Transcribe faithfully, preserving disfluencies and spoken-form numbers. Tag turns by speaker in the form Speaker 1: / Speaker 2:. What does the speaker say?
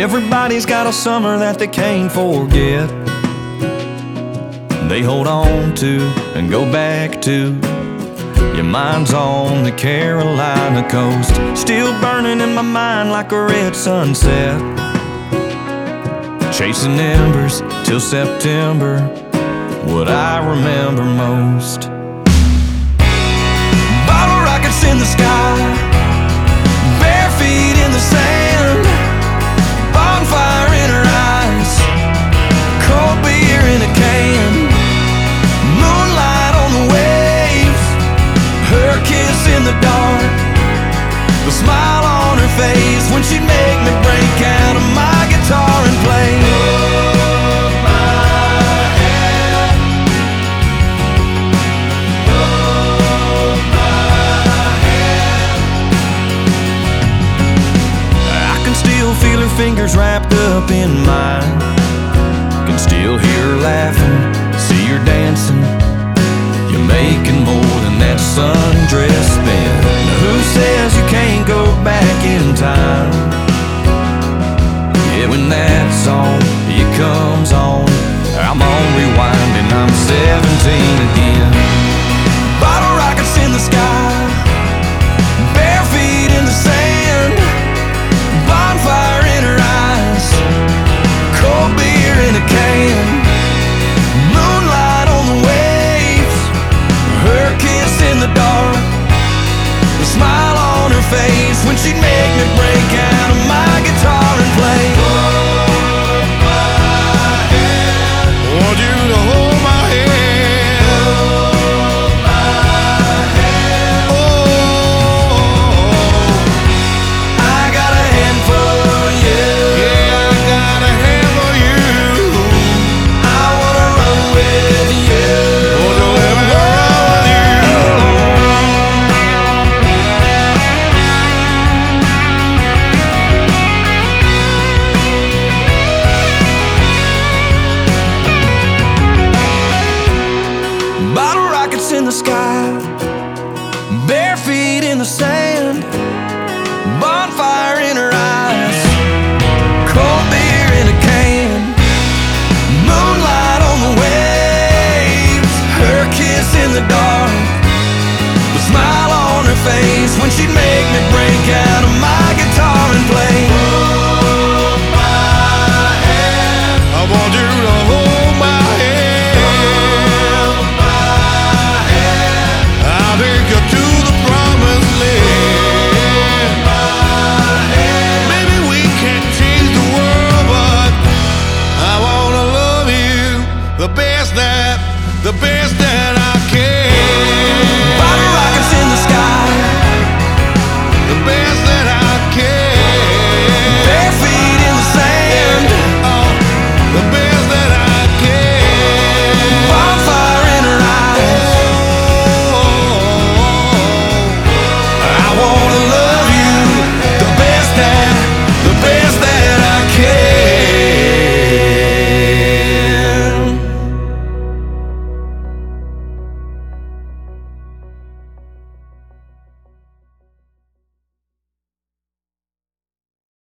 Speaker 1: Everybody's got a summer that they can't forget. They hold on to and go back to. Your mind's on the Carolina coast, still burning in my mind like a red sunset. Chasing embers till September, what I remember most. Bottle rockets in the sky, bare feet in the sand, bonfire in her eyes, cold beer in a can, moonlight on the waves, her kiss in the dark, the smile on her face when she'd make me break out of my guitar and play. Hold my hand, hold my hand. I can still feel her fingers wrapped up in mine, can still hear her laughing, see her dancing. You're making more than that sundress spin. Now who says you can't go back in time? Yeah, when that song, it comes on, I'm on rewind and I'm seventeen again. Bottle rockets in the sky, bare feet in the sand, bonfire in her eyes, cold beer in a can, moonlight on the waves, her kiss in the dark, the smile on her face when she'd make me break out of my guitar and play. Hold my hand, want you to hold my hand, hold my hand. Oh, I got a hand for you. Yeah, I got a hand for you. I wanna run with you. Wanna let me run with you. Bottle rockets in the sky, bare feet in the sand, bonfire in her eyes, cold beer in a can, moonlight on the waves, her kiss in the dark, the smile on her face when she'd make